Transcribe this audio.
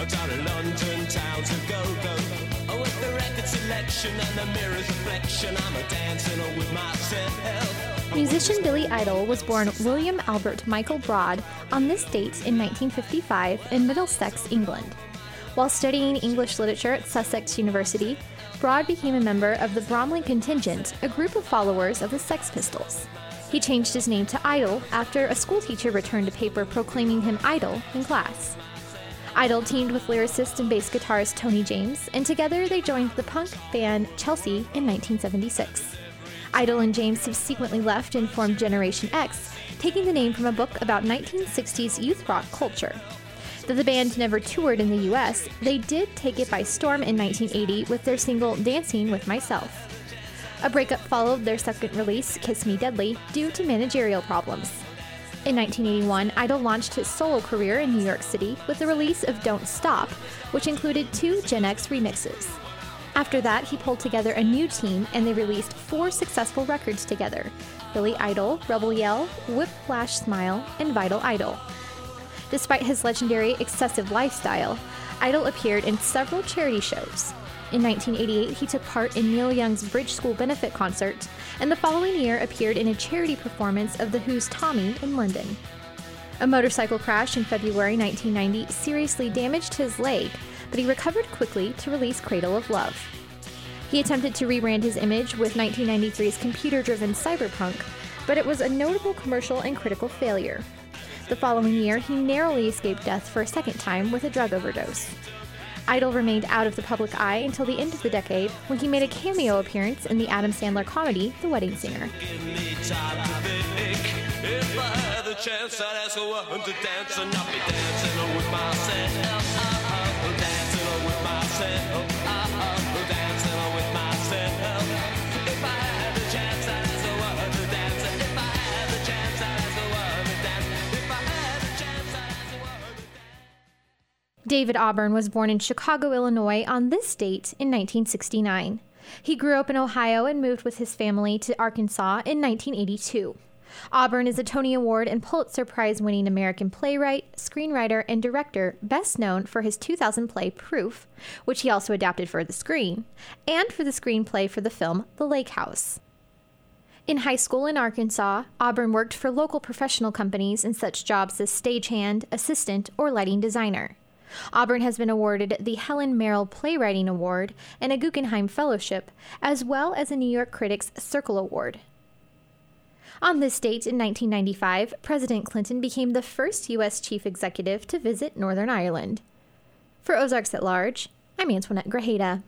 down in London town to go-go. Oh, with the record selection and the mirror's reflection, I'm a dancing with myself. Musician Billy Idol was born William Albert Michael Broad on this date in 1955 in Middlesex, England. While studying English literature at Sussex University, Broad became a member of the Bromley Contingent, a group of followers of the Sex Pistols. He changed his name to Idol after a schoolteacher returned a paper proclaiming him idle in class. Idol teamed with lyricist and bass guitarist Tony James, and together they joined the punk band Chelsea in 1976. Idol and James subsequently left and formed Generation X, taking the name from a book about 1960s youth rock culture. Though the band never toured in the US, they did take it by storm in 1980 with their single Dancing With Myself. A breakup followed their second release, Kiss Me Deadly, due to managerial problems. In 1981, Idol launched his solo career in New York City with the release of Don't Stop, which included 2 Gen X remixes. After that, he pulled together a new team and they released 4 successful records together: Billy Idol, Rebel Yell, Whiplash Smile, and Vital Idol. Despite his legendary excessive lifestyle, Idol appeared in several charity shows. In 1988, he took part in Neil Young's Bridge School benefit concert, and the following year appeared in a charity performance of The Who's Tommy in London. A motorcycle crash in February 1990 seriously damaged his leg, but he recovered quickly to release Cradle of Love. He attempted to rebrand his image with 1993's computer-driven Cyberpunk, but it was a notable commercial and critical failure. The following year, he narrowly escaped death for a second time with a drug overdose. Idol remained out of the public eye until the end of the decade, when he made a cameo appearance in the Adam Sandler comedy, The Wedding Singer. David Auburn was born in Chicago, Illinois on this date in 1969. He grew up in Ohio and moved with his family to Arkansas in 1982. Auburn is a Tony Award and Pulitzer Prize-winning American playwright, screenwriter, and director, best known for his 2000 play Proof, which he also adapted for the screen, and for the screenplay for the film The Lake House. In high school in Arkansas, Auburn worked for local professional companies in such jobs as stagehand, assistant, or lighting designer. Auburn has been awarded the Helen Merrill Playwriting Award and a Guggenheim Fellowship, as well as a New York Critics Circle Award. On this date in 1995, President Clinton became the first U.S. chief executive to visit Northern Ireland. For Ozarks at Large, I'm Antoinette Grajeda.